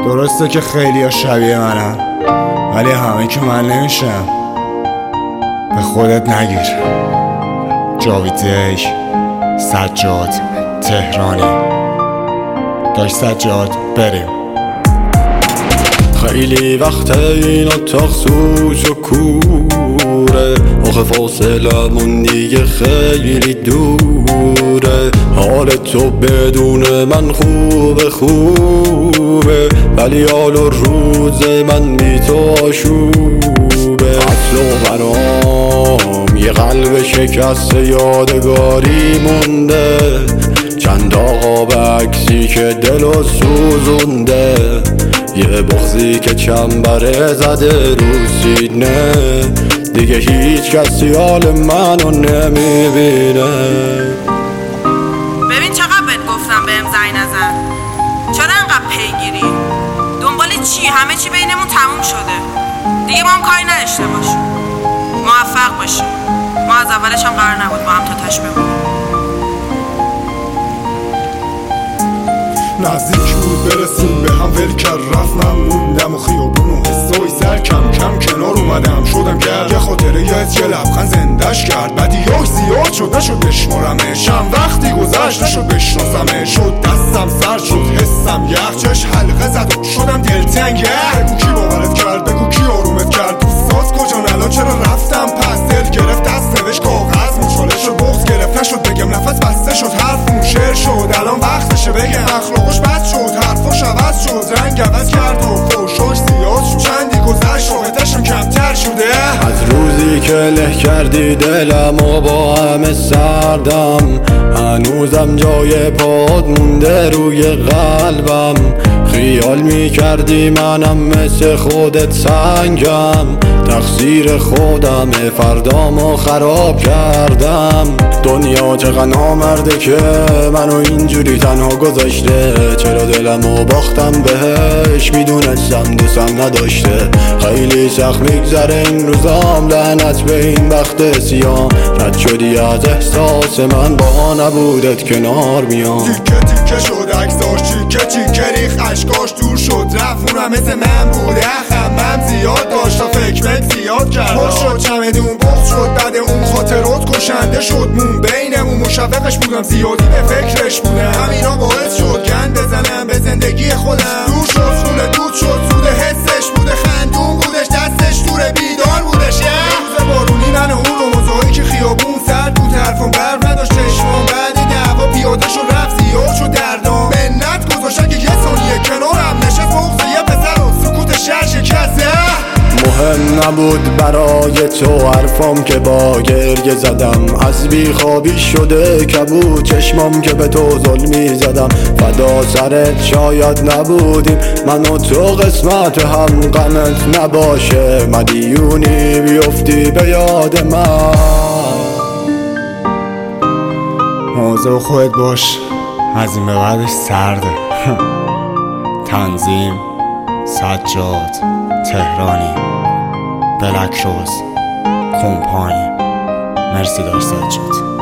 درسته که خیلی ها شبیه منن، ولی همه که من نمیشم. به خودت نگیر. جاوید سجاد تهرانی. داش سجاد بریم. خیلی وقت این اتاق سوچ و کوره، آخه فاصلمون دیگه خیلی دوره. حال تو بدون من خوبه، ولی حال و روز من بی تو آشوبه. اصل و برام یه قلب شکسته یادگاری مونده، چند آقا عکسی که دلو سوزونده، یه بغضی که چنبره زده رو سینه، دیگه هیچ کسی حال منو نمیبینه. ببین چقدر بهت گفتم بهم زنگ نزن. چرا انقدر پیگیری؟ دنبال چی؟ همه چی بینمون تموم شده. دیگه با هم کاری نداشته باش. موفق باشی. ما از اولش هم قرار نبود با هم تا تاش بمونیم. نزدیک بود برسیم به هم، ول کرد رفت. من موندم و خیابون و حسای سر کم کم کنار اومدم. شدم گرد یه خاطره یه لبخند زندش کرد. بدیاش زیاد شد نشد بشمارمش، چند وقتی گذشت نشد بشناسمش. شد دستم سرد شد حسم یخ، چش حلقه زد و شدم دلتنگ. بگو کی باورت کرد، بگو کی آرومت کرد. دوستات کجان الان چرا رفتم پس؟ دل گرفت دست نوشت کاغذ مچاله شد، بغض گرفت نشد بگم، نفس بسته شد حرفمون شعر شد. الان وقتشه بگم اخلاقش بد شد، حرفاش عوض شد، رنگ عوض کرد و فوشاش زیاد شد. چندی گذشت شاهدشم کمتر شده. از روزی که له کردی دلم و با همه سردم، هنوزم جای پاد مونده روی قلبم. خیال میکردی منم مثل خودت سنگم، تقصیر خودم فردامو خراب کردم. دنیا چقدر نامرده که منو اینجوری تنها گذاشته. چرا دلمو باختم بهش، میدونستم دوستم نداشته. خیلی سخت میگذره این روزام، لعنت به این وقت سیام. رد شدی از احساس من، با نبودت کنار میام. تیکه تیکه شد عکساش، چیکه چیکه ریخ اشکاش دور شد رفت. اونم مثل من بوده، خمم زیاد داشت تا فکرت زیاد کرد. پر شد چمدون بغض شد، بعد اون خاطرات کشنده شد. مون بینمون مشوقش بودم، زیادی به فکرش بودم. همینا باعث شد گند بزنم به زندگی خودم. دور شد خونه دود شد، سود حسش بوده، خندون بودش دستش دوره، بیدار بودش. یه روز بارونی من و اون رو موزاییک خیابون سرد بود، حرفم برف نداشت چشمام. بعد دعوا پیاده شد رفت، زیاد شد دردام. منت گذاشتن که یه ثانیه کنارم نشست. بغض یه پسر و سکوت شهر شکسته. مهم نبود برای تو حرفام که با گریه زدم. از بیخوابی شده کبود چشمام که به تو ظلمی زدم. فدا سرت شاید نبودیم من و تو، قسمت هم غمت نباشه. مدیونی بیفتی به یاد من. مواظب خودت باش، از این به بعدش سرده. تنظیم سجاد تهرانی، بلک روز کمپانی. مرسی داش سجاد.